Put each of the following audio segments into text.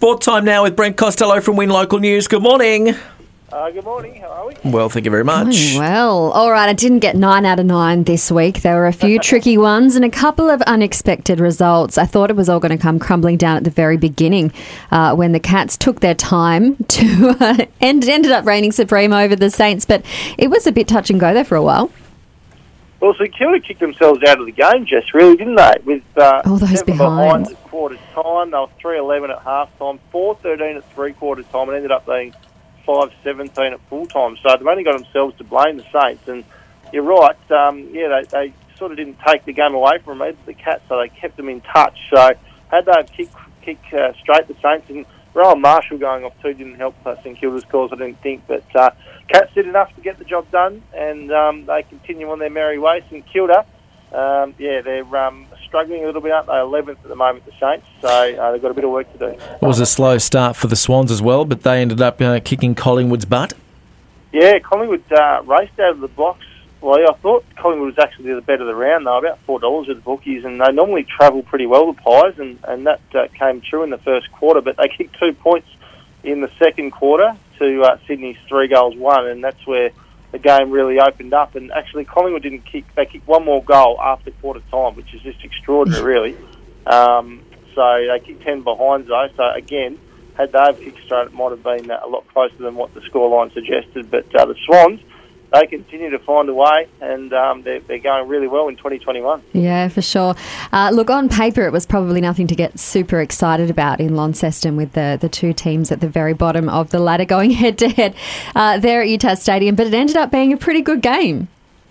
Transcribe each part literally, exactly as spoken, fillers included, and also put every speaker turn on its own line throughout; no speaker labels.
Sport time now with Brent Costello from Win Local News. Good morning.
Uh, good morning. How are we?
Well, thank you very much.
Oh, well, all right. I didn't get nine out of nine this week. There were a few tricky ones and a couple of unexpected results. I thought it was all going to come crumbling down at the very beginning uh, when the Cats took their time to uh, and ended up reigning supreme over the Saints. But it was a bit touch and go there for a while.
Well, St Kilda kicked themselves out of the game, Jess, really, didn't they? With uh,
All those
seven
behind.
behind at quarter time. They were three eleven at half time, four thirteen at three quarter time, and ended up being five seventeen at full time. So they've only got themselves to blame, the Saints. And you're right, um, yeah, they, they sort of didn't take the game away from them, the Cats, so they kept them in touch. So had they kicked kick, uh, straight the Saints, and Rowan Marshall going off too didn't help uh, St Kilda's cause, I didn't think. But uh, Cats did enough to get the job done, and um, they continue on their merry way. St Kilda, um, yeah, they're um, struggling a little bit, aren't they? eleventh at the moment, the Saints, so uh, they've got a bit of work to do.
It was a slow start for the Swans as well, but they ended up uh, kicking Collingwood's butt.
Yeah, Collingwood uh, raced out of the blocks. Well, I thought Collingwood was actually the bet of the round, though, about four dollars with the bookies, and they normally travel pretty well, the Pies, and, and that uh, came true in the first quarter, but they kicked two points in the second quarter to uh, Sydney's three goals one, and that's where the game really opened up. And actually, Collingwood didn't kick; they kicked one more goal after quarter time, which is just extraordinary, really. Um, so they kicked ten behind, though. So again, had they have kicked straight, it might have been a lot closer than what the scoreline suggested. But uh, the Swans, they continue to find a way, and um, they're, they're going really well in twenty twenty-one.
Yeah, for sure. Uh, look, on paper, it was probably nothing to get super excited about in Launceston, with the, the two teams at the very bottom of the ladder going head-to-head uh, there at Utah Stadium, but it ended up being a pretty good game.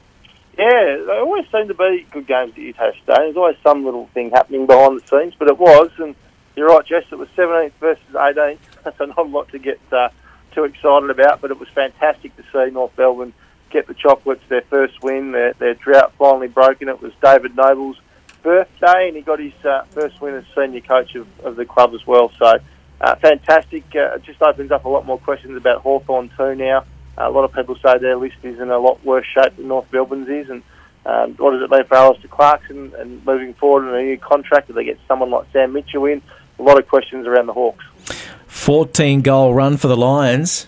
Yeah, they always seem to be good games at Utah Stadium. There's always some little thing happening behind the scenes, but it was, and you're right, Jess, it was seventeenth versus eighteenth. That's not a lot to get uh, too excited about, but it was fantastic to see North Melbourne get the Chocolates their first win. Their, their drought finally broken. It was David Noble's birthday, and he got his uh, first win as senior coach of, of the club as well. So uh, fantastic. Uh, it just opens up a lot more questions about Hawthorn too now. Uh, a lot of people say their list is in a lot worse shape than North Melbourne's is, and um, what does it mean for Alistair Clarkson and moving forward in a new contract? Do they get someone like Sam Mitchell in? A lot of questions around the Hawks.
fourteen goal run for the Lions.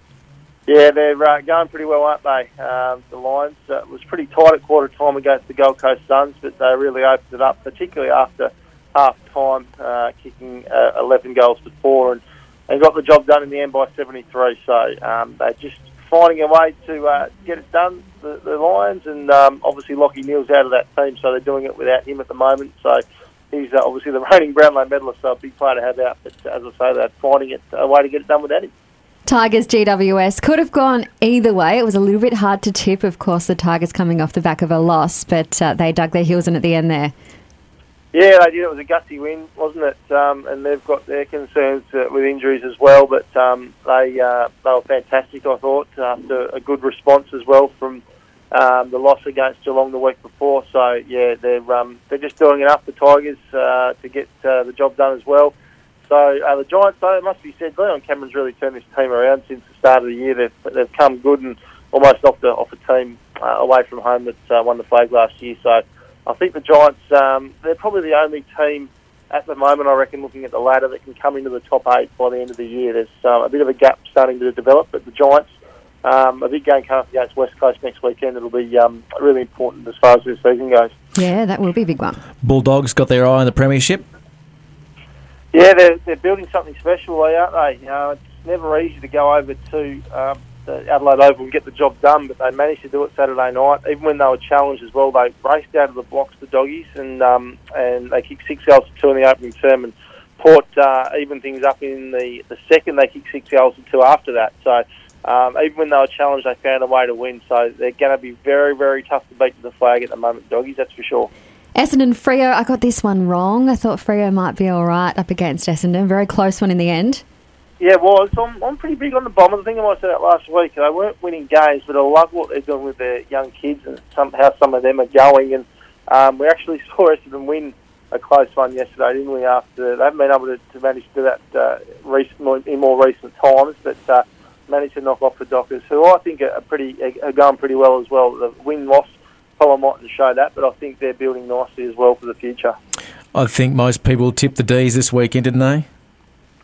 Yeah, they're uh, going pretty well, aren't they? Um, the Lions. Uh, it was pretty tight at quarter time against the Gold Coast Suns, but they really opened it up, particularly after half time, uh, kicking uh, eleven goals to four, and, and got the job done in the end by seventy-three. So um, they're just finding a way to uh, get it done, the, the Lions, and um, obviously Lockie Neal's out of that team, so they're doing it without him at the moment. So he's uh, obviously the reigning Brownlow medalist, so a big player to have out. But as I say, they're finding it a way to get it done without him.
Tigers G W S could have gone either way. It was a little bit hard to tip, of course, the Tigers coming off the back of a loss, but uh, they dug their heels in at the end there.
Yeah, they did. It was a gutsy win, wasn't it? Um, and they've got their concerns uh, with injuries as well, but um, they uh, they were fantastic, I thought, after a good response as well from um, the loss against Geelong the week before. So, yeah, they're um, they're just doing enough, the Tigers, uh, to get uh, the job done as well. So uh, the Giants, though, it must be said, Leon Cameron's really turned this team around since the start of the year. They've, they've come good and almost knocked off a team uh, away from home that uh, won the flag last year. So I think the Giants, um, they're probably the only team at the moment, I reckon, looking at the ladder, that can come into the top eight by the end of the year. There's um, a bit of a gap starting to develop, but the Giants, um, a big game coming up against West Coast next weekend. It'll be um, really important as far as this season goes.
Yeah, that will be a big one.
Bulldogs got their eye on the premiership.
Yeah, they're, they're building something special, aren't they? Uh, it's never easy to go over to um, the Adelaide Oval and get the job done, but they managed to do it Saturday night. Even when they were challenged as well, they raced out of the blocks, the Doggies, and um, and they kicked six goals to two in the opening term, and Port uh, evened things up in the, the second. They kicked six goals to two after that. So um, even when they were challenged, they found a way to win. So they're going to be very, very tough to beat to the flag at the moment, Doggies, that's for sure.
Essendon Freo, I got this one wrong. I thought Freo might be all right up against Essendon. Very close one in the end.
Yeah, it was. I'm, I'm pretty big on the Bombers. I think I might have said that last week. They weren't winning games, but I love what they're doing with their young kids and some, how some of them are going. And um, we actually saw Essendon win a close one yesterday, didn't we? After they haven't been able to, to manage to do that uh, recent, in more recent times, but uh, managed to knock off the Dockers, who I think are pretty are going pretty well as well. The win-loss column mightn't show that, but I think they're building nicely as well for the future.
I think most people tipped the D's this weekend, didn't they?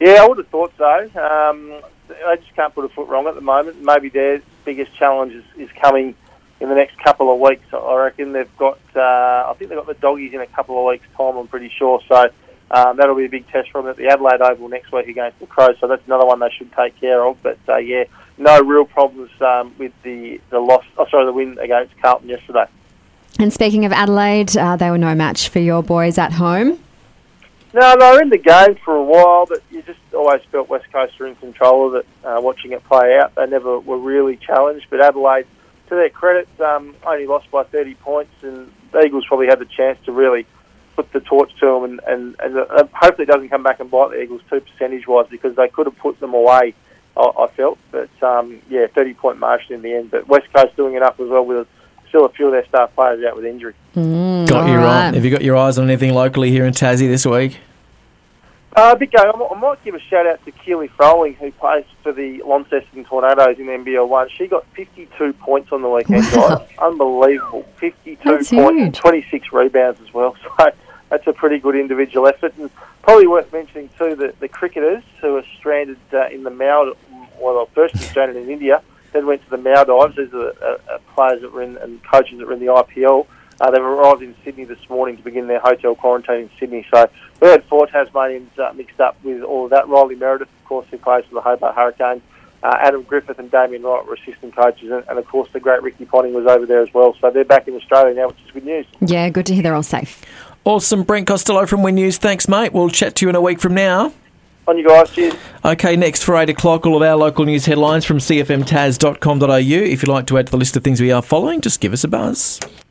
Yeah, I would have thought so. Um, they just can't put a foot wrong at the moment. Maybe their biggest challenge is, is coming in the next couple of weeks. I reckon they've got, uh, I think they've got the Doggies in a couple of weeks' time, I'm pretty sure. So um, that'll be a big test for them at the Adelaide Oval next week against the Crows. So that's another one they should take care of. But uh, yeah, no real problems um, with the, the loss, oh, sorry, the win against Carlton yesterday.
And speaking of Adelaide, uh, they were no match for your boys at home.
No, they were in the game for a while, but you just always felt West Coast were in control of it, uh, watching it play out. They never were really challenged, but Adelaide, to their credit, um, only lost by thirty points, and the Eagles probably had the chance to really put the torch to them, and, and, and uh, hopefully it doesn't come back and bite the Eagles too percentage-wise, because they could have put them away, I, I felt. But, um, yeah, thirty-point margin in the end. But West Coast doing enough as well with still a few of their star players out with injury.
Mm,
got you
right.
right. Have you got your eyes on anything locally here in Tassie this week?
Uh, a bit going. I might give a shout out to Keely Froling, who plays for the Launceston Tornadoes in N B L one. She got fifty-two points on the weekend,
Wow.
guys. Unbelievable. fifty-two
That's
points
huge.
and twenty-six rebounds as well. So that's a pretty good individual effort. And probably worth mentioning, too, that the cricketers who are stranded uh, in the Maldives, well, first stranded in India, then went to the Maldives. These are uh, uh, players that were in and coaches that were in the I P L. Uh, they've arrived in Sydney this morning to begin their hotel quarantine in Sydney. So we had four Tasmanians uh, mixed up with all of that. Riley Meredith, of course, who plays for the Hobart Hurricanes. Uh, Adam Griffith and Damien Wright were assistant coaches. And, and, of course, the great Ricky Ponting was over there as well. So they're back in Australia now, which is good news.
Yeah, good to hear they're all safe.
Awesome. Brent Costello from Win News. Thanks, mate. We'll chat to you in a week from now.
On you guys. Cheers.
Okay, next for eight o'clock, all of our local news headlines from c f m tas dot com dot a u. If you'd like to add to the list of things we are following, just give us a buzz.